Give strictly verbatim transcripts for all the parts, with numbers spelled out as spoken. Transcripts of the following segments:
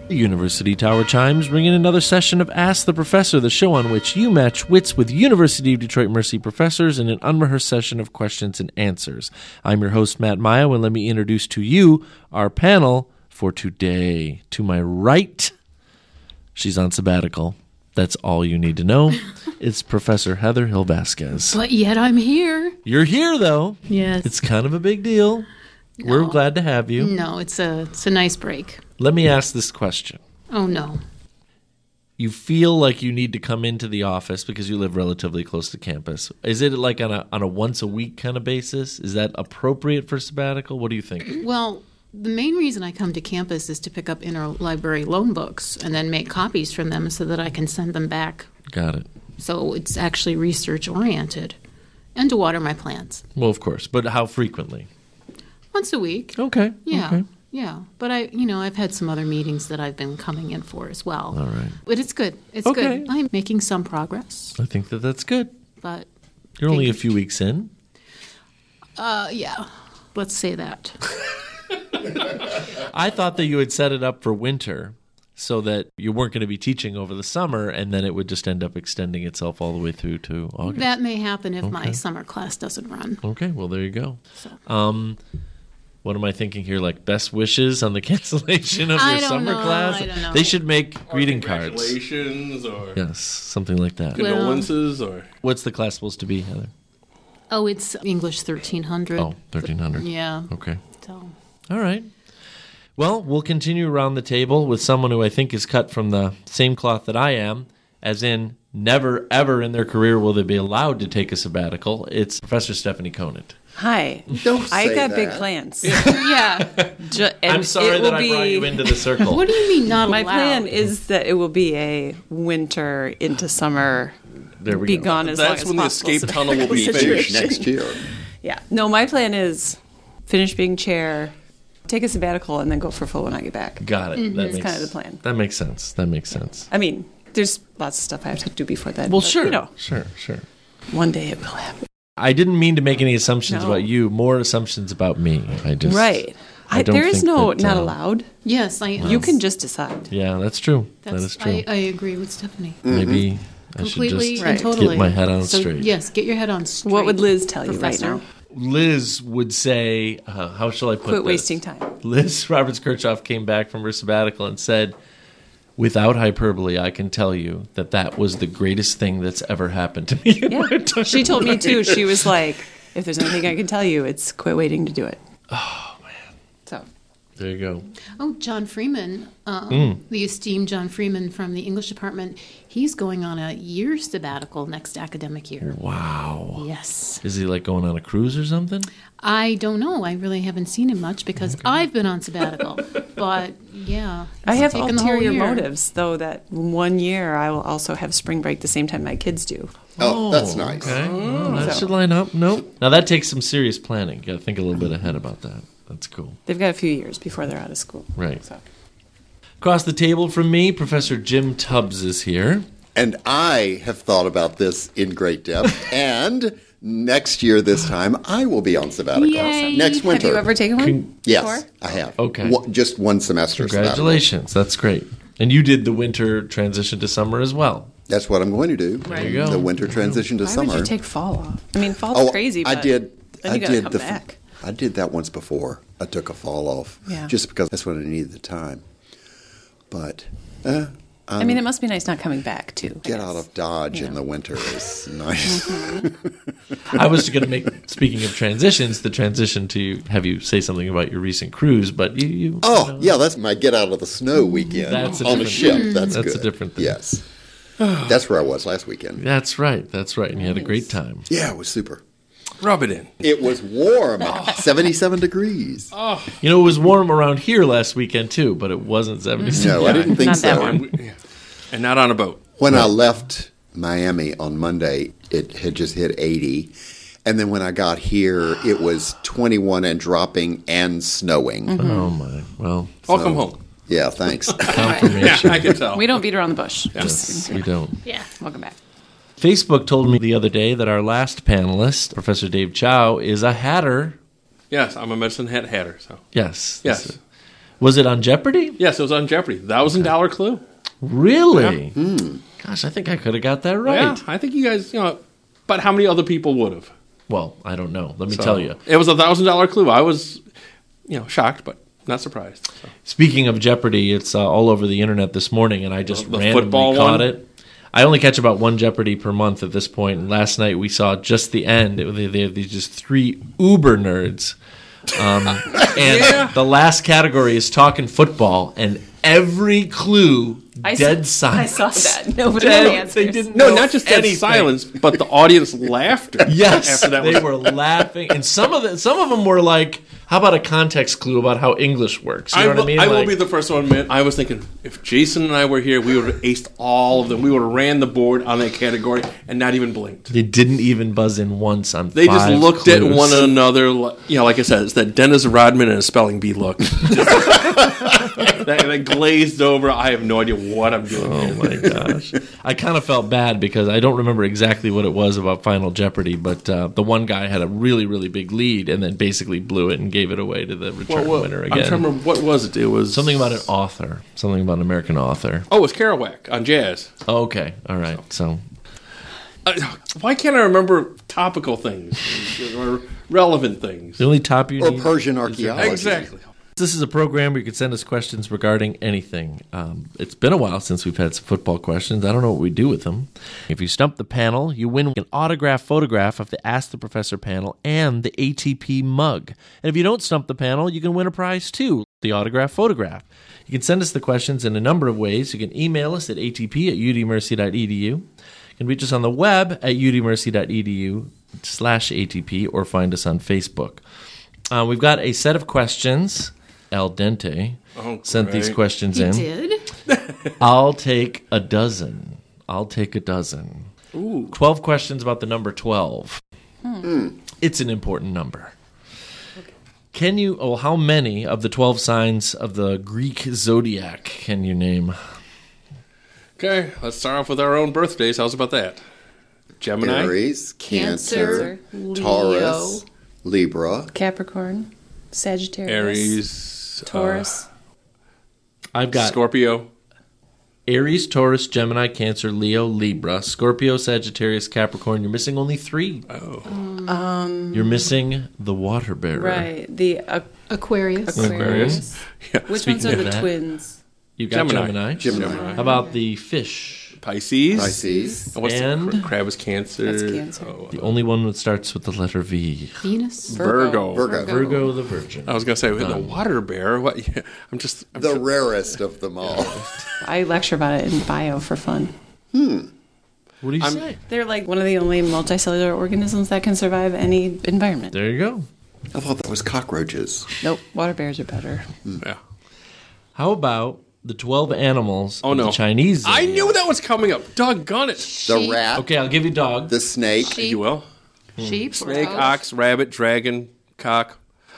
The University Tower Chimes bring in another session of Ask the Professor, the show on which you match wits with University of Detroit Mercy professors in an unrehearsed session of questions and answers. I'm your host, Matt Mayo, and let me introduce to you our panel for today. To my right, she's on sabbatical. That's all you need to know. It's Professor Heather Hill-Vasquez. But yet I'm here. You're here, though. Yes. It's kind of a big deal. No. We're glad to have you. No, it's a it's a nice break. Let me ask this question. Oh, no. You feel like you need to come into the office because you live relatively close to campus. Is it like on a on a once a week kind of basis? Is that appropriate for sabbatical? What do you think? Well, the main reason I come to campus is to pick up interlibrary loan books and then make copies from them so that I can send them back. Got it. So it's actually research oriented, and to water my plants. Well, of course, but how frequently? Once a week. Okay. Yeah. Okay. Yeah. But I, you know, I've had some other meetings that I've been coming in for as well. All right. But it's good. It's Okay. good. I'm making some progress, I think that that's good. but You're only a Thank- few weeks in. uh, yeah. Let's say that. I thought that you had set it up for winter so that you weren't going to be teaching over the summer, and then it would just end up extending itself all the way through to August. That may happen if my Okay. summer class doesn't run. Okay, well, there you go. So. Um, what am I thinking here? Like best wishes on the cancellation of I your don't summer know, class? I don't know. They should make greeting cards. Congratulations or Yes, something like that. Well- condolences or What's the class supposed to be, Heather? Oh, it's English thirteen hundred. Oh, thirteen hundred. Yeah. Okay. So. All right. Well, we'll continue around the table with someone who I think is cut from the same cloth that I am, as in never, ever in their career will they be allowed to take a sabbatical. It's Professor Stephanie Conant. Hi. Don't I say got that. big plans. Yeah. Ju- and I'm sorry it will that I be, brought you into the circle. What do you mean not My allowed? plan is that it will be a winter into summer. There we be go. gone as That's long when as the possible escape tunnel will be situation. Finish next year. Yeah. No, my plan is finish being chair, take a sabbatical, and then go for full when I get back. Got it. Mm-hmm. That That's makes, kind of the plan. That makes sense. That makes sense. I mean, there's lots of stuff I have to do before that. Well, but, sure. You know, Sure, sure. one day it will happen. I didn't mean to make any assumptions No. about you, more assumptions about me. I just Right. I I, don't there is think no that, not uh, allowed. Yes, I am. You can just decide. Yeah, that's true. That's, that is true. I, I agree with Stephanie. Maybe I should Completely just and Right. totally. get my head on so, straight. Yes, get your head on straight. What would Liz tell you right Professor. now? Liz would say, uh, how shall I put Quit this? wasting time. Liz Roberts-Kirchhoff came back from her sabbatical and said, without hyperbole, I can tell you that that was the greatest thing that's ever happened to me in my Yeah. entire She told me life. too. She was like, if there's anything I can tell you, it's quit waiting to do it. Oh, man. So There you go. Oh, John Freeman, um, Mm. the esteemed John Freeman from the English department, he's going on a year sabbatical next academic year. Wow. Yes. Is he like going on a cruise or something? I don't know. I really haven't seen him much because I've been on sabbatical. But, yeah. I he's have taken the whole ulterior year. motives, though, that one year I will also have spring break the same time my kids do. Oh, that's nice. Okay. Well, that So- should line up. Nope. Now that takes some serious planning. You got to think a little bit ahead about that. That's cool. They've got a few years before they're out of school. Right. So. Across the table from me, Professor Jim Tubbs is here. And I have thought about this in great depth. And next year, this time, I will be on sabbatical. Yay. Next winter. Have you ever taken one? Con- Yes, before? I have. Okay. One- just one semester. Congratulations. That's great. And you did the winter transition to summer as well. sabbatical. That's what I'm going to do. There you go. The winter transition to Why summer. would you take fall off? I mean, fall's oh, crazy, I but did. then I you gotta did come the. back. I did that once before. I took a fall off. Yeah. Just because that's what I needed at the time. But uh, I mean, it must be nice not coming back, too. I get guess. out of Dodge You in know. the winter is nice. I was going to make, speaking of transitions, the transition to have you say something about your recent cruise, but you. you Oh, you know, yeah, that's my get out of the snow weekend That's a on a different- ship. That's, That's a good. different thing. Yes. That's where I was last weekend. That's right. That's right. And you had a great time. Yeah, it was super. rub it in. It was warm, seventy-seven degrees. You know, it was warm around here last weekend, too, but it wasn't seventy-seven. No, I didn't think Not so. that warm. And, we- and not on a boat. When I left Miami on Monday, it had just hit eighty. And then when I got here, it was twenty-one and dropping and snowing. Oh, my. Well, Welcome home. Yeah, thanks. Yeah, confirmation. I can tell. We don't beat around the bush. Yes, Just we don't. Yeah. welcome back. Facebook told me the other day that our last panelist, Professor Dave Chow, is a hatter. Yes, I'm a medicine hat hatter. So Yes. yes, Was it on Jeopardy? Yes, it was on Jeopardy. Thousand dollar clue. Really? Gosh, I think I could have got that right. Yeah, I think you guys, you know, but how many other people would have? Well, I don't know. Let me So, tell you. It was a thousand dollar clue. I was, you know, shocked, but not surprised. So. Speaking of Jeopardy, it's uh, all over the internet this morning, and I just The- the randomly football caught one? it. I only catch about one Jeopardy per month at this point, and last night we saw just the end. It, they, they have these just three uber nerds. Um, and Yeah. the last category is talking football, and every clue, I dead saw, I silence. saw that. Nobody Dead- answers. they didn't No, know not just dead anything. silence, but the audience laughter. Yes, after that they was were laughing, and some of the, some of them were like, "How about a context clue about how English works?" You know I what will, I mean? I will Like- be the first one to admit, I was thinking, if Jason and I were here, we would have aced all of them. We would have ran the board on that category and not even blinked. They didn't even buzz in once on They just five looked at clues. one another, li- you know, like I said, it's that Dennis Rodman and a spelling bee look. that, that glazed over. I have no idea what I'm doing. Oh my gosh. I kind of felt bad because I don't remember exactly what it was about Final Jeopardy, but uh, the one guy had a really, really big lead and then basically blew it and gave it away to the return What- what- winner I'm again. trying to remember, what was it? It was Something about an author. Something about an American author. Oh, it was Kerouac on jazz. Oh, okay. All right. So Uh, why can't I remember topical things or relevant things? the only top you Or need Persian is your- archaeology. Exactly. This is a program where you can send us questions regarding anything. Um, it's been a while since we've had some football questions. I don't know what we do with them. If you stump the panel, you win an autographed photograph of the Ask the Professor panel and the A T P mug. And if you don't stump the panel, you can win a prize too, the autographed photograph. You can send us the questions in a number of ways. You can email us at atp at udmercy.edu. You can reach us on the web at udmercy.edu slash ATP or find us on Facebook. Uh, we've got a set of questions. Al Dente Oh, sent these great. questions He in. did. I'll take a dozen. I'll take a dozen. Ooh. twelve questions about the number twelve. It's an important number. Can you, oh, how many of the twelve signs of the Greek zodiac can you name? Okay, let's start off with our own birthdays. How's about that? Gemini, Aries, Cancer, Cancer, Taurus, Libra, Capricorn, Sagittarius, Aries, Taurus. I've uh, got Scorpio, Aries, Taurus, Gemini, Cancer, Leo, Libra, Scorpio, Sagittarius, Capricorn. You're missing only three. Oh. Um, You're missing the water bearer. right. The uh, Aquarius. Aquarius. Aquarius. Yeah. Which Speaking ones are of the that- twins? You got Gemini. Gemini. Gemini, How about the fish? Pisces. Pisces, And what's And- the, crab is Cancer. That's Cancer. Oh, The only one that starts with the letter V. Venus. Virgo. Virgo. Virgo the Virgin. I was gonna say the water bear. What? Yeah, I'm just. I'm the so- rarest of them all. I lecture about it in bio for fun. What do you I'm- say? They're like one of the only multicellular organisms that can survive any environment. There you go. I thought that was cockroaches. Nope, water bears are better. yeah. How about the twelve animals Oh of no, the Chinese I zodiac? knew that was coming up. Doggone it. The Sheep. rat, Okay, I'll give you dog. the snake, Sheep. You will. Sheep. Snake, or ox, rabbit, dragon, cock,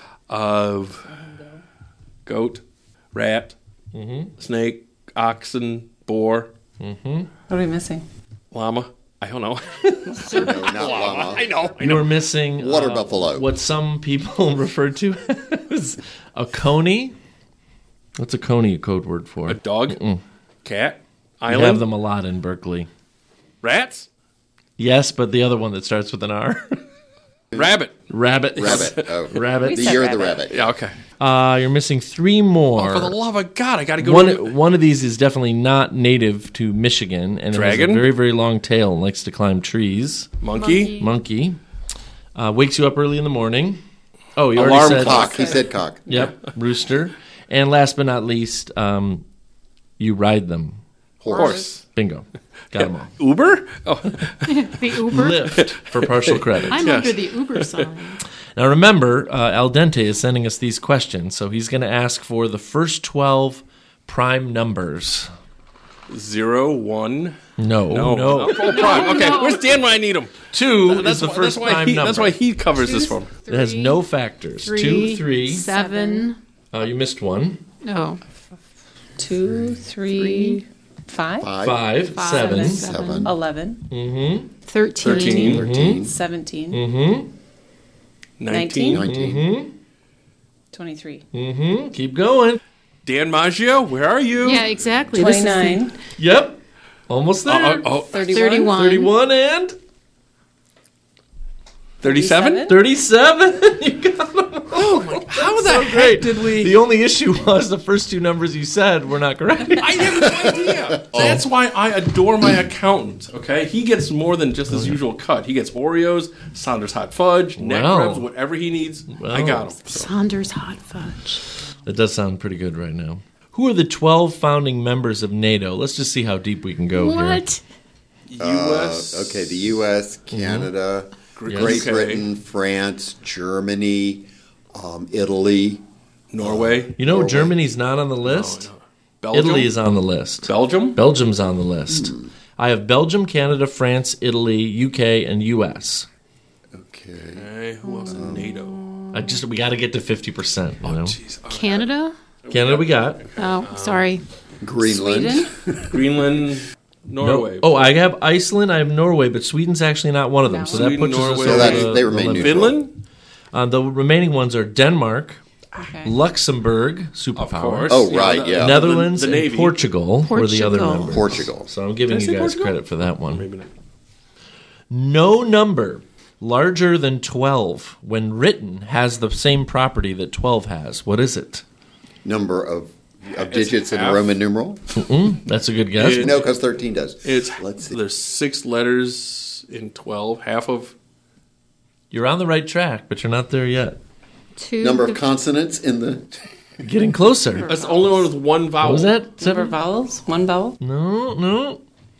of goat, rat, snake, oxen, boar, What are we missing? llama. I don't know. no, not llama. I know. I You know. were missing Water uh, buffalo. What some people refer to as a coney. What's a coney a code word for? A dog, cat, We island, have them a lot in Berkeley. rats, Yes, but the other one that starts with an R. rabbit. Rabbit. Rabbit. Oh. Rabbit. The said year of the rabbit. rabbit. Yeah. Okay. Uh, you're missing three more. Oh, for the love of God, I got to go. to One one of these is definitely not native to Michigan, and it Dragon? has a very very long tail and likes to climb trees. monkey. Monkey uh, wakes you up early in the morning. Oh, you Alarm already said Cock. He said cock. Yep, rooster. And last but not least, um, you ride them. Horse. Bingo, got them all. Uber. Oh, The Uber. Lyft for partial credit. I'm Yes. under the Uber sign. Now remember, uh, Al Dente is sending us these questions, so he's going to ask for the first twelve prime numbers. zero, one. No, No. no. Oh, prime. Okay. Where's Dan when I need him? Two That's is the why, first that's why prime he, number. That's why he covers this for me. It has no factors. Three, Two, three. seven. Uh, you missed one. No. Two, three, five, Five, Five, Five, seven. seven, eleven, Mm-hmm. Thirteen. Thirteen. thirteen, seventeen, Mm-hmm. Nineteen. Nineteen. nineteen, Mm-hmm. twenty-three. Mm-hmm. Keep going. Dan Maggio, where are you? Yeah, exactly. This is the- twenty-nine, Yep. Almost there. Uh, oh, oh, thirty-one, thirty-one. thirty-one and thirty-seven? thirty-seven. You got them. Oh my! How the So heck great. did we? The only issue was the first two numbers you said were not correct. I have no idea. That's why I adore my accountant. Okay, he gets more than just his usual cut. He gets Oreos, Saunders hot fudge, neck Wow. ribs, whatever he needs. I got him. So. Saunders hot fudge. That does sound pretty good right now. Who are the twelve founding members of NATO? Let's just see how deep we can go here. What? U Uh, S okay, the U S, Canada, Yes. Great U K. Britain, France, Germany, um, Italy. Norway, You know, Norway. Germany's not on the list. Oh, no. Belgium, Italy is on the list. Belgium. Belgium's on the list. Hmm. I have Belgium, Canada, France, Italy, U K, and U S. Okay. Okay, who else? in NATO. I just we got to get to fifty percent. You Oh, know, jeez. Oh, Canada? Canada we got. Oh, sorry. Greenland. Sweden, Greenland, No. Norway. Oh, I have Iceland. I have Norway, but Sweden's actually not one of them. No. So that Sweden, puts us Norway. over So that's- the- they the remain limit. neutral. Finland, Uh, the remaining ones are Denmark, okay. Luxembourg, of superpower, course. Oh, right, the- yeah. the- Netherlands, the, the Navy. and Portugal, were the other Portugal. members. Portugal. So I'm giving Did I you say guys Portugal? credit for that one. Maybe not. No number larger than twelve when written has the same property that twelve has. What is it? Number of, of It's digits in half. Roman numeral? Mm, that's a good guess. It- No, because thirteen does. It's Let's see. there's six letters in twelve. Half of You're on the right track, but you're not there yet. Two. Number of consonants in the. You're getting closer. that's the only one with one vowel. What was that? Number of Seven? vowels, one vowel. No, no.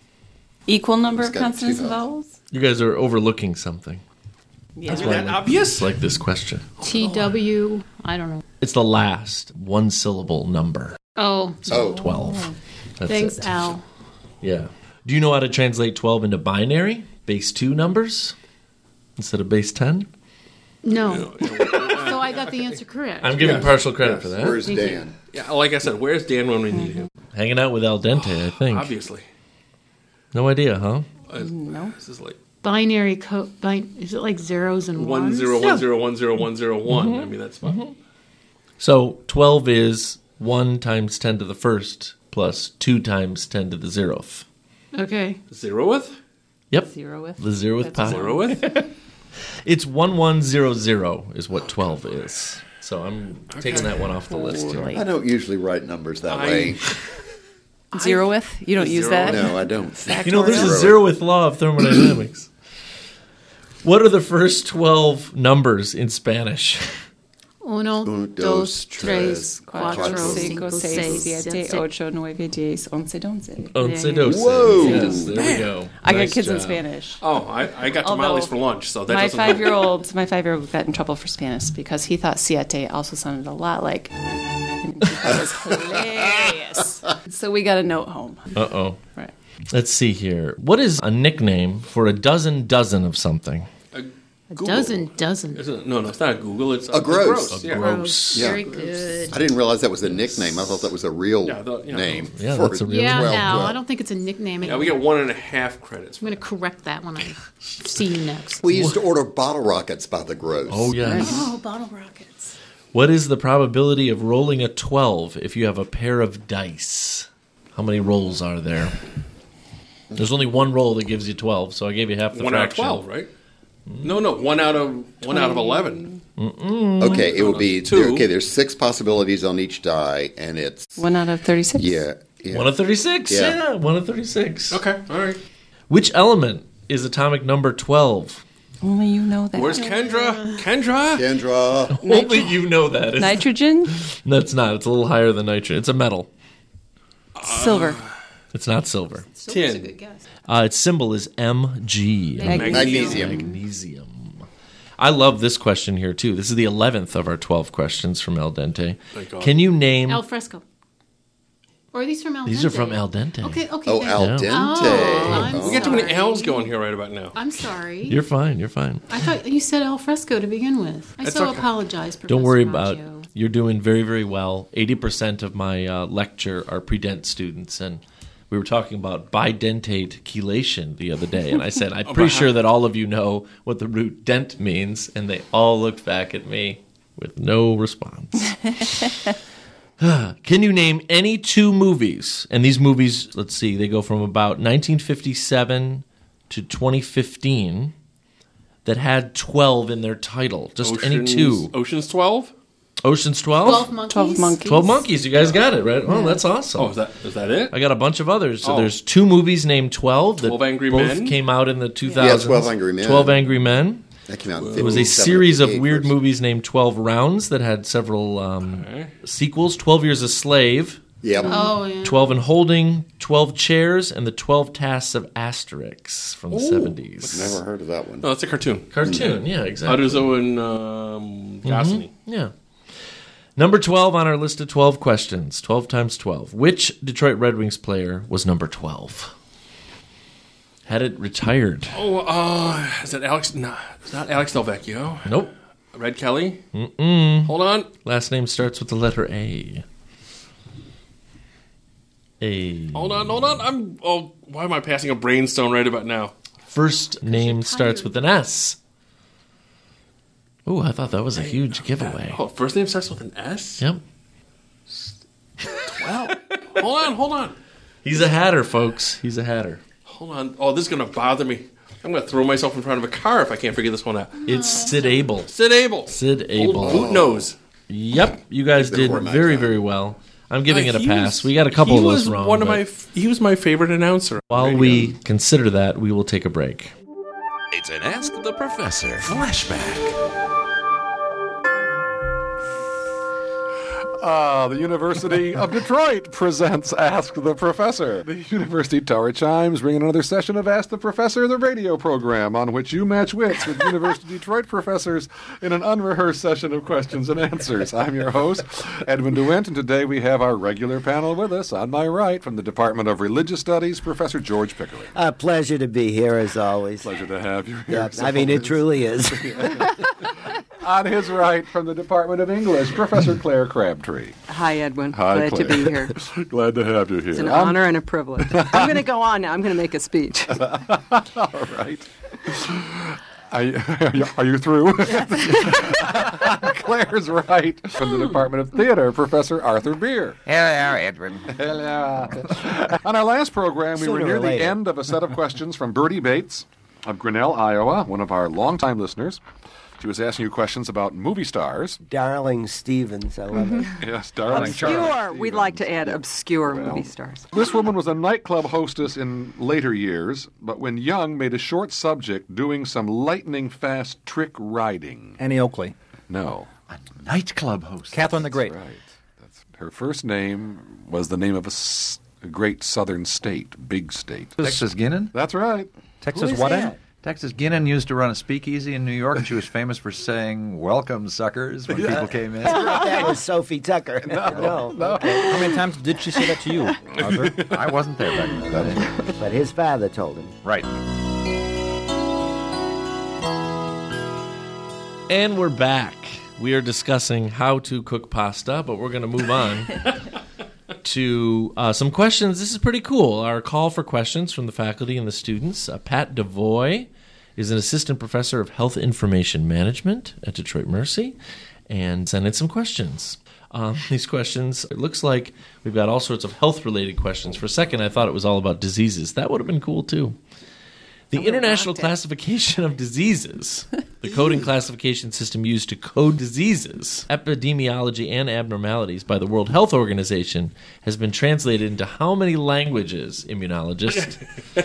Equal number It's of got consonants two and vowels. vowels. You guys are overlooking something. Yeah. Is that obvious? It's like this question. T W. I don't know. It's the last one syllable number. Oh, Oh, twelve. That's thanks, it. Al. Yeah. Do you know how to translate twelve into binary? Base two numbers instead of base ten? No. So I got the answer correct. I'm giving Yes. partial credit Yes. for that. where's Thank you. Dan? Yeah, like I said, where's Dan when we need him? Hanging out with Al Dente, I think. Obviously. No idea, huh? Uh, No. This is like Binary code. Bin- is it like zeros and one ones? zero one zero one zero one zero one. I mean, that's fine. So twelve is one times ten to the first plus two times ten to the zeroth. Okay. Zeroth? Yep. Zero with. The zeroth That's a power. Zeroth? It's one one zero zero is what twelve is. So I'm taking that one off the list here. I don't usually write numbers that I- way. Zero with. You don't use Zero that. with? No, I don't. You know, there's a Zero. zeroth law of thermodynamics. What are the first twelve numbers in Spanish? Uno, Uno, dos, dos, tres, tres, cuatro, cuatro, cinco, cinco, seis, seis, siete, siete. ocho, nueve, diez, once, doce. Once Yeah. doce. Whoa. Yes, there we go. I got Nice kids in job. Spanish. Oh, I, I got Although tamales for lunch, so that My doesn't help. five-year-old, my five-year-old got in trouble for Spanish because he thought siete also sounded a lot like. And he thought it was hilarious. So we got a note home. Uh-oh. Right. Let's see here. What is a nickname for a dozen dozen of something? A dozen, dozen. Isn't it? No, no, it's not a Google. It's A gross. yeah. Gross. Yeah. Very good. I didn't realize that was a nickname. I thought that was a real Yeah, I thought, you know, name. Yeah, for that's a real Yeah, twelve, Al, twelve. I don't think it's a nickname. Yeah, we get one and a half credits. I'm going to correct that when I see you next. We used to order bottle rockets by the gross. Oh, yes. Oh, bottle rockets. What is the probability of rolling a twelve if you have a pair of dice? How many rolls are there? There's only one roll that gives you twelve, so I gave you half the One out of fraction. twelve, right? No, no, one out of one out of eleven. Okay, it would be Two. okay. There's six possibilities on each die, and it's One out of thirty-six. yeah, yeah. One of thirty-six. Yeah. Yeah, one of thirty-six. Okay, all right. Which element is atomic number twelve? Only you know that. Where's Kendra? Kendra? Kendra. Only you know that. It's- Nitrogen? That's not. It's a little higher than nitrogen. It's a metal. Silver. It's not silver. Silver's a Tin. good guess. Uh, its symbol is M G. Magnesium. Magnesium. Magnesium. I love this question here, too. This is the eleventh of our twelve questions from Al Dente. Thank God. Can you name... Al fresco. Or are these from Al Dente? These are from Al Dente. Okay, okay. Oh, thank al you. dente. Oh, I'm We got too many sorry. L's going here right about now. I'm sorry. You're fine. You're fine. I thought you said al fresco to begin with. I That's so okay. apologize, Professor Don't worry about Maggio. You're doing very, very well. eighty percent of my uh, lecture are pre-dent students, and we were talking about bidentate chelation the other day, and I said, I'm pretty sure that all of you know what the root dent means, and they all looked back at me with no response. Can you name any two movies? And these movies, let's see, they go from about nineteen fifty-seven to twenty fifteen that had twelve in their title. Just Oceans, any two. Ocean's twelve? Ocean's twelve? Twelve monkeys. Twelve monkeys. twelve Monkeys. You guys got it, right? Oh, that's awesome. Oh, is that is that it? I got a bunch of others. So Oh. there's two movies named twelve that twelve Angry both Men? came out in the two thousands. Yeah, twelve Angry Men. twelve Angry Men. That came out in It was a fifty-seven, series of fifty-eight weird first. movies named twelve Rounds that had several um, Okay. sequels. twelve Years a Slave, Yep. Oh, yeah. twelve in Holding, twelve Chairs, and the twelve Tasks of Asterix from the seventies. Never heard of that one. No, that's a cartoon. Cartoon, yeah, exactly. Uderzo and um, Goscinny. Yeah. Number twelve on our list of twelve questions. twelve times twelve. Which Detroit Red Wings player was number twelve? Had it retired? Oh, uh, is that Alex? No, it's not Alex Del Vecchio. Nope. Red Kelly? Mm-mm. Hold on. Last name starts with the letter A. A. Hold on, hold on. I'm. Oh, why am I passing a brainstone right about now? First name you're starts tired. with an S. Oh, I thought that was a huge giveaway. Oh, first name starts with an S? Yep. Well, hold on, hold on. He's a hatter, folks. He's a hatter. Hold on. Oh, this is going to bother me. I'm going to throw myself in front of a car if I can't figure this one out. It's Sid Abel. Sid Abel. Sid Abel. Old boot nose. Yep, you guys did Before my very, time. very well. I'm giving Uh, it a he pass. was- we got a couple he of those was wrong. One of but my. f- He was my favorite announcer. on while radio. we consider that, we will take a break. It's an Ask the Professor flashback. Uh, the University of Detroit presents Ask the Professor. The University Tower chimes bring another session of Ask the Professor, the radio program on which you match wits with University of Detroit professors in an unrehearsed session of questions and answers. I'm your host, Edwin DeWint, and today we have our regular panel with us. On my right, from the Department of Religious Studies, Professor George Pickering. A pleasure to be here, as always. Pleasure to have you here. Yeah, I mean, it truly is. On his right, from the Department of English, Professor Claire Crabtree. Hi, Edwin. Hi, Glad Claire. to be here. Glad to have you here. It's an I'm- honor and a privilege. I'm going to go on now. I'm going to make a speech. All right. Are you, are you, are you through? Claire's right. From the Department of Theater, Professor Arthur Beer. Hello, Edwin. Hello. On our last program, we were Sooner near or the later. end of a set of questions from Bertie Bates of Grinnell, Iowa, one of our longtime listeners. She was asking you questions about movie stars. Darling Stevens, I love it. Yes, darling Obscure. Charlie We'd Stevens. like to add obscure Well. movie stars. This woman was a nightclub hostess in later years, but when young, made a short subject doing some lightning fast trick riding. Annie Oakley. No. Nightclub host. Catherine the Great. Right. That's, her first name was the name of a, s- a great southern state, big state. Texas Guinan. That's right. Texas Who is what? that? Texas Guinan used to run a speakeasy in New York, and she was famous for saying, "Welcome, suckers," when people came in. That was Sophie Tucker. No, no. How many times did she say that to you, Arthur? I wasn't there back then. But his father told him. Right. And we're back. We are discussing how to cook pasta, but we're going to move on to uh, some questions. This is pretty cool. Our call for questions from the faculty and the students. Uh, Pat Devoy is an assistant professor of health information management at Detroit Mercy and sent in some questions. Um, these questions, it looks like we've got all sorts of health-related questions. For a second, I thought it was all about diseases. That would have been cool, too. The International Classification of Diseases, the coding classification system used to code diseases, epidemiology, and abnormalities by the World Health Organization, has been translated into how many languages, immunologist?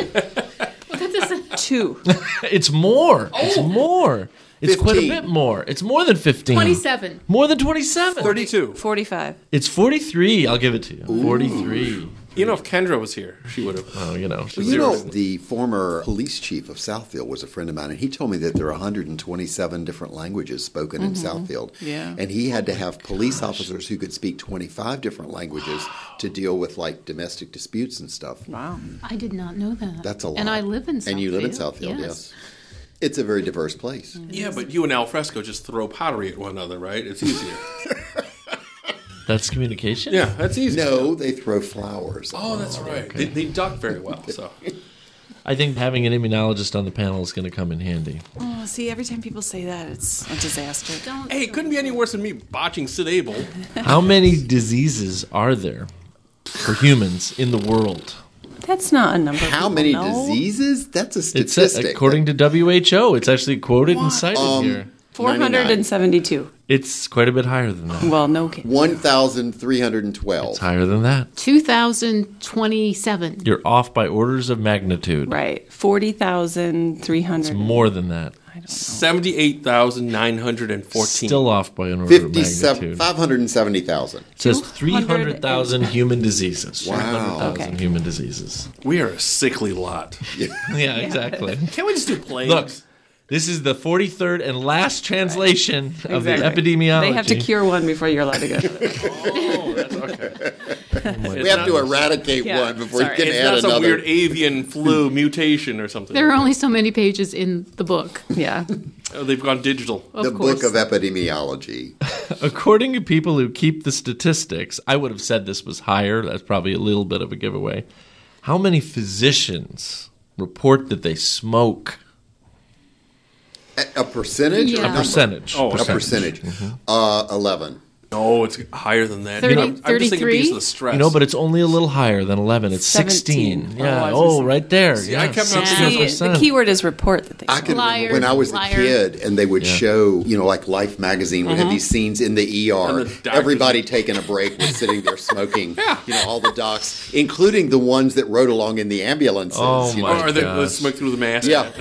Two. It's more. It's more. It's quite a fifteen. bit more. It's more than fifteen. twenty-seven. More than twenty-seven. thirty-two. forty-five. It's forty-three. I'll give it to you. forty-three. You know, if Kendra was here, she would have. Oh, you know. Well, she's you know, Zero. the former police chief of Southfield was a friend of mine, and he told me that there are one hundred twenty-seven different languages spoken in Southfield. Yeah. And he had to have police officers who could speak twenty-five different languages to deal with, like, domestic disputes and stuff. Wow. I did not know that. That's a lot. And I live in Southfield. And you live in Southfield, yes. It's a very diverse place. Yeah, but you and Al Fresco just throw pottery at one another, right? It's easier. That's communication? Yeah, that's easy. No, they throw flowers. Oh, that's right. They, they duck very well. So I think having an immunologist on the panel is going to come in handy. Oh, see, every time people say that, it's a disaster. Don't. Hey, it couldn't be any worse than me botching Sid Abel. How many diseases are there for humans in the world? That's not a number. How people many know. diseases? That's a It's statistic. uh, according to W H O. It's actually quoted and cited Um, here. four hundred seventy-two. It's quite a bit higher than that. Well, no kidding. one thousand three hundred twelve. It's higher than that. two thousand twenty-seven. You're off by orders of magnitude. Right. forty thousand three hundred. It's more than that. seventy-eight thousand nine hundred fourteen. Still off by an order of fifty-seven, magnitude. five hundred seventy thousand. It says three hundred thousand human diseases. Wow. three hundred thousand Okay. human diseases. We are a sickly lot. Yeah, exactly. Can't we just do plagues? Look, this is the forty-third and last translation of the Exactly. epidemiology. They have to cure one before you're allowed to go. Oh, that's okay. We have to eradicate Yeah, one before sorry. you can It's add not some another. weird avian flu mutation or something. There are only so many pages in the book. Yeah. Oh, they've gone digital. Of the course. book of epidemiology. According to people who keep the statistics, I would have said this was higher. That's probably a little bit of a giveaway. How many physicians report that they smoke? A, a percentage? Yeah. Or A number? Percentage. Oh, A percentage. Uh, eleven. No, it's higher than that. thirty, I'm, I'm just thinking thirty-three? because of the stress. You know, but it's only a little higher than eleven. It's sixteen. seventeen. Yeah. Oh, I was Oh, gonna say- right there. See, yeah, I kept on sixteen thinking- See, the key word is report that they I can Liar, remember when I was liar. a kid and they would Yeah. show, you know, like Life magazine would have these scenes in the E R. And the doctors- Everybody taking a break was sitting there smoking. You know, all the docs, including the ones that rode along in the ambulances. Oh, you know. my Or they gosh. would smoke through the mask. Yeah.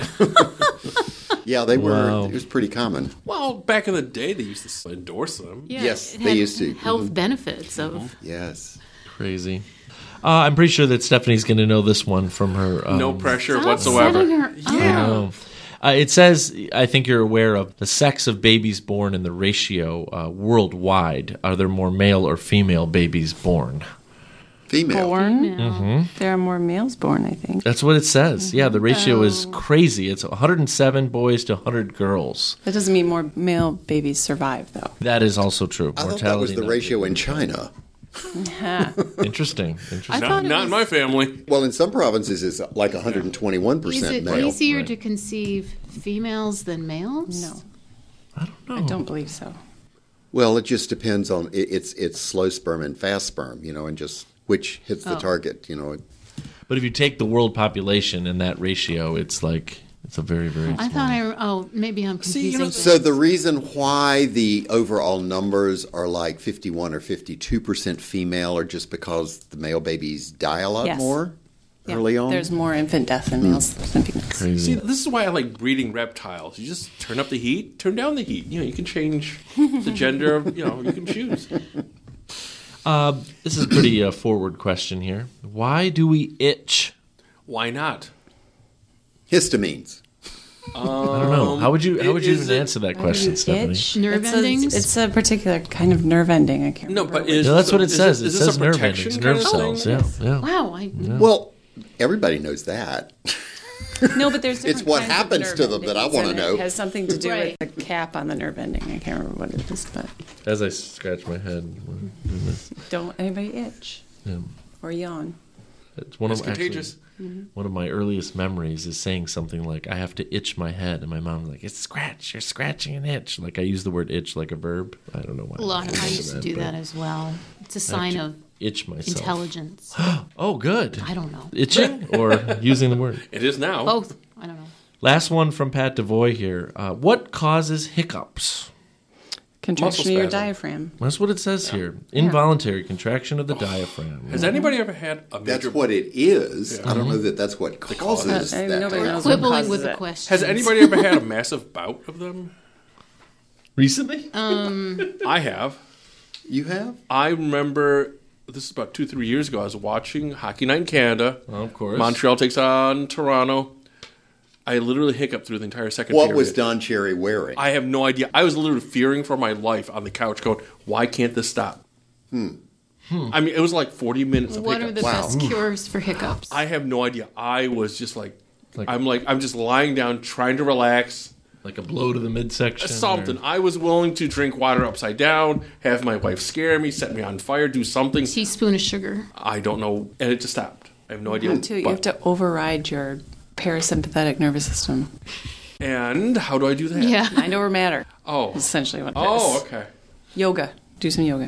Yeah, they were. Wow. It was pretty common. Well, back in the day, they used to endorse them. Yeah, Yes, it they had used to. Health benefits of. Yes. Crazy. Uh, I'm pretty sure that Stephanie's going to know this one from her. Um, No pressure Stop whatsoever. setting her up. Oh. Uh, it says, I think you're aware of the sex of babies born and the ratio uh, worldwide. Are there more male or female babies born? Female. born. Mm-hmm. There are more males born, I think. That's what it says. Yeah, the ratio is Oh. crazy. It's one hundred seven boys to one hundred girls. That doesn't mean more male babies survive, though. That is also true. I thought that was the not- ratio in China. Interesting. Interesting. I Not, thought it not was- in my family. Well, in some provinces, it's like one hundred twenty-one Is percent it male. easier Right. to conceive females than males? No, I don't know. I don't believe so. Well, it just depends on it, it's it's slow sperm and fast sperm, you know, and just which hits the Oh. target, you know. But if you take the world population and that ratio, it's like it's a very very. I small. thought I. Oh, maybe I'm confusing. See, you know, So the reason why the overall numbers are like fifty-one or fifty-two percent female are just because the male babies die a lot Yes. more Yeah, early on. There's more infant death in males than females. See, Crazy. this is why I like breeding reptiles. You just turn up the heat, turn down the heat. You know, you can change the gender of, you know, you can choose. Uh, this is a pretty uh, forward question here. Why do we itch? Why not? Histamines. Um, I don't know. How would you how would you is even it- answer that question, Stephanie? Itch? Nerve it's endings? A, it's a particular kind of nerve ending. I can't No, remember. but is Yeah, that's what it is says. This, It is this says a nerve protection endings, kind nerve of cells. thing? Yeah, yeah. Wow, I. Well, everybody knows that. No, but there's It's different what kinds of happens nerve to them that I endings, wanna and know. It has something to do Right. with the cap on the nerve ending. I can't remember what it is, but As I scratch my head, don't anybody itch yeah. or yawn. It's one It's of actually, contagious. one of my earliest memories is saying something like, "I have to itch my head," and my mom was like, "It's scratch. You're scratching an itch." Like I use the word "itch" like a verb. I don't know why. A lot of I remember used to do but that as well. It's a I sign have of to itch myself. intelligence. Oh, good. I don't know. Itching or using the word. It is now. Both. I don't know. Last one from Pat Devoy here. Uh, what causes hiccups? Contraction of your spasm. diaphragm. That's what it says here. Involuntary contraction of the diaphragm. Has anybody ever had a major... That's what it is. I don't know that that's what cause causes it. Uh, that. nobody type knows of- what Quibbling causes with the it. question. Has anybody ever had a massive bout of them? Recently? Um, I have. You have? I remember, this is about two, three years ago, I was watching Hockey Night in Canada. Oh, of course. Montreal takes on Toronto. I literally hiccuped through the entire second What period. was Don Cherry wearing? I have no idea. I was literally fearing for my life on the couch going, why can't this stop? Hmm. I mean, it was like forty minutes of what are hiccups. the best cures for hiccups? I have no idea. I was just like, Like- I'm like, I'm just lying down, trying to relax. Like a blow to the midsection? Something. or- I was willing to drink water upside down, have my wife scare me, set me on fire, do something. Teaspoon of sugar. I don't know. And it just stopped. I have no idea. Too, you have But to override your parasympathetic nervous system. And how do I do that? Yeah. Mind over matter. Oh. Is essentially what it Oh, is. okay. Yoga. Do some yoga.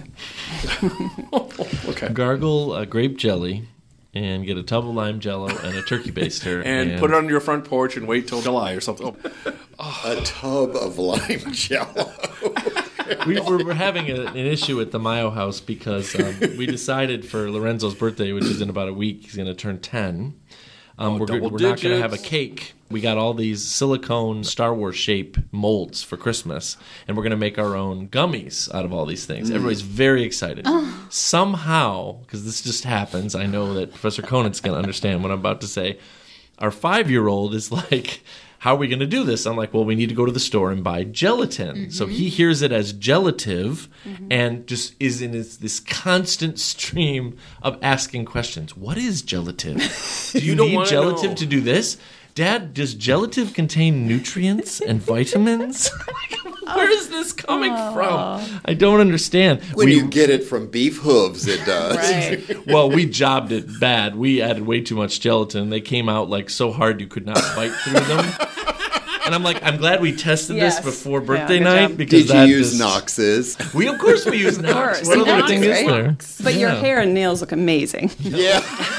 Okay. Gargle a grape jelly and get a tub of lime jello and a turkey baster. And, put it on your front porch and wait till July or something. Oh. A tub of lime jello. we were, we're having a, an issue at the Mayo house because um, we decided for Lorenzo's birthday, which is in about a week, he's going to turn ten. Um, Oh, we're double we're not going to have a digits. cake. We got all these silicone Star Wars shape molds for Christmas, and we're going to make our own gummies out of all these things. Mm. Everybody's very excited. Somehow, because this just happens, I know that Professor Conant's going to understand what I'm about to say. Our five-year-old is like, how are we going to do this? I'm like, well, we need to go to the store and buy gelatin. Mm-hmm. So he hears it as gelative and just is in this, this constant stream of asking questions. What is gelative? Do you, You don't need wanna gelative know. to do this? Dad, does gelative contain nutrients and vitamins? Where is this coming from? I don't understand. When We- you get it from beef hooves, it does. Right. well, we jobbed it bad. We added way too much gelatin. They came out like so hard you could not bite through them. And I'm like, I'm glad we tested Yes. this before Yeah, birthday good night job. because Did you that use just- Knox's? We of course we use Knox. course. What other Knox, thing is right? there? But your Yeah. hair and nails look amazing. Yeah.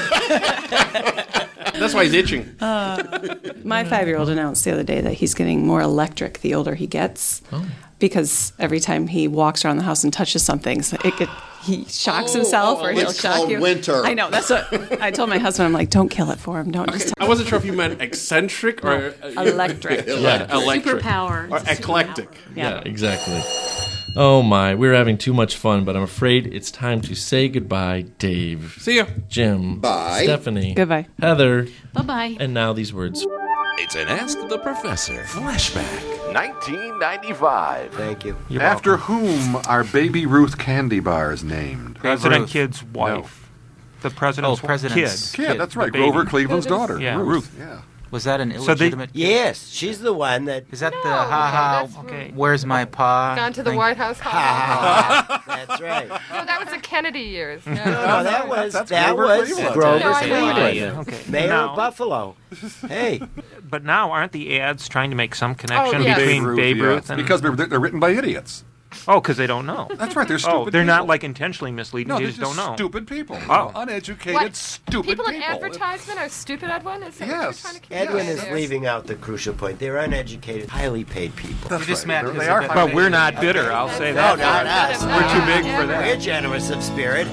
That's why he's itching. My five-year-old announced the other day that he's getting more electric the older he gets. Oh. Because every time he walks around the house and touches something, so it could, he shocks Oh, himself oh, or oh, he'll it's shock called you. winter. I know. That's what I told my husband. I'm like, don't kill it for him. Don't Okay, just I wasn't sure if you meant eccentric or uh, electric. Yeah. electric. Superpower. Or It's a eclectic. Yeah, Yeah. exactly. Oh my, we're having too much fun, but I'm afraid it's time to say goodbye, Dave, See ya. Jim, Bye. Stephanie, Goodbye. Heather, Bye-bye. and now these words. It's an Ask the Professor flashback. nineteen ninety-five. Thank you. You're After welcome. whom are Baby Ruth candy bars named? President Ruth. Kid's wife. The president's, Oh, president's kid. Kid, that's right. the baby. Grover Cleveland's daughter. Yeah. Ruth. Yeah. Was that an So they- illegitimate? Yes, she's the one that. Is that the No, ha ha? that's- Okay. Where's my pa? Gone to the thing? White House. Ha ha ha. That's right. No, that was the Kennedy years. No, No, that was that's that Grover was Cleveland. Grover No, I know. Cleveland, Yeah, okay. mayor Now- of Buffalo. Hey, But now, aren't the ads trying to make some connection yes. between Babe Ruth, yes. and... Because they're, they're written by idiots. Oh, because they don't know. That's right. They're stupid Oh, they're people. not, like, intentionally misleading. No, they they're just just don't know. stupid people. Oh. Uneducated, What? stupid people people. in advertisement are stupid, Edwin? Is that Yes. what you're trying to keep Edwin is there? leaving out the crucial point. They're uneducated, highly paid people. That's You just right. meant They're- because they are they're high- But we're not bitter, I'll say No, that. not us. We're too big for that. We're generous of spirit.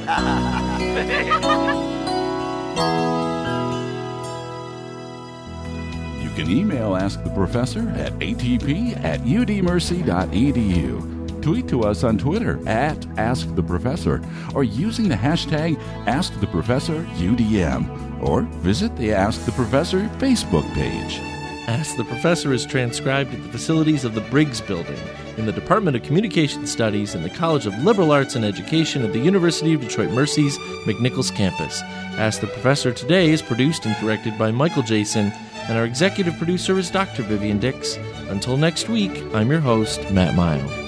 You can email Ask the Professor at a t p at u d mercy dot e d u. Tweet to us on Twitter at Ask the Professor or using the hashtag Ask the Professor U D M, or visit the Ask the Professor Facebook page. Ask the Professor is transcribed at the facilities of the Briggs Building in the Department of Communication Studies in the College of Liberal Arts and Education at the University of Detroit Mercy's McNichols campus. Ask the Professor today is produced and directed by Michael Jason, and our executive producer is Doctor Vivian Dix. Until next week, I'm your host, Matt Mile.